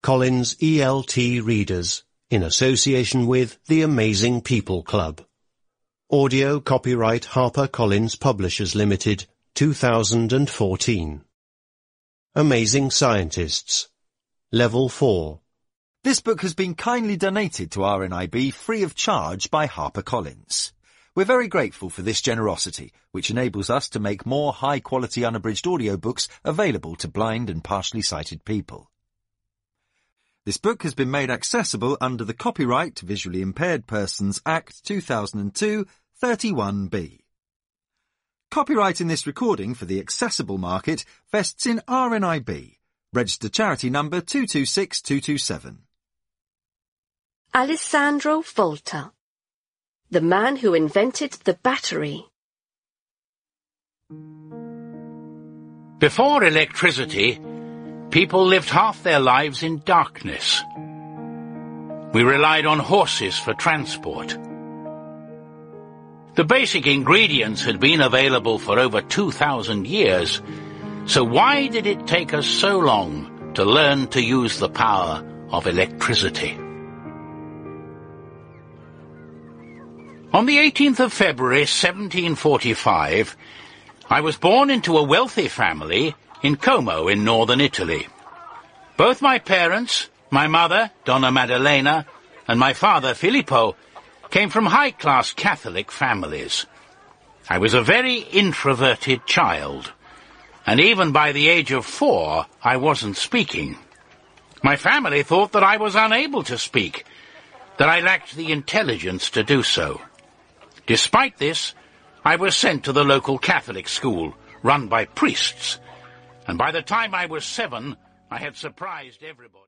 Collins ELT readers, in association with the Amazing People Club. Audio copyright HarperCollins Publishers Limited, 2014. Amazing Scientists. Level 4. This book has been kindly donated to RNIB free of charge by HarperCollins. We're very grateful for this generosity, which enables us to make more high-quality unabridged audiobooks available to blind and partially sighted people. This book has been made accessible under the Copyright to Visually Impaired Persons Act 2002, 31B. Copyright in this recording for the accessible market vests in RNIB, registered charity number 226227. Alessandro Volta, the man who invented the battery. Before electricity, people lived half their lives in darkness. We relied on horses for transport. The basic ingredients had been available for over 2,000 years, so why did it take us so long to learn to use the power of electricity? On the 18th of February, 1745, I was born into a wealthy family in Como in northern Italy. Both my parents, my mother, Donna Maddalena, and my father, Filippo, came from high-class Catholic families. I was a very introverted child, and even by the age of 4, I wasn't speaking. My family thought that I was unable to speak, that I lacked the intelligence to do so. Despite this, I was sent to the local Catholic school, run by priests, and by the time I was 7, I had surprised everybody.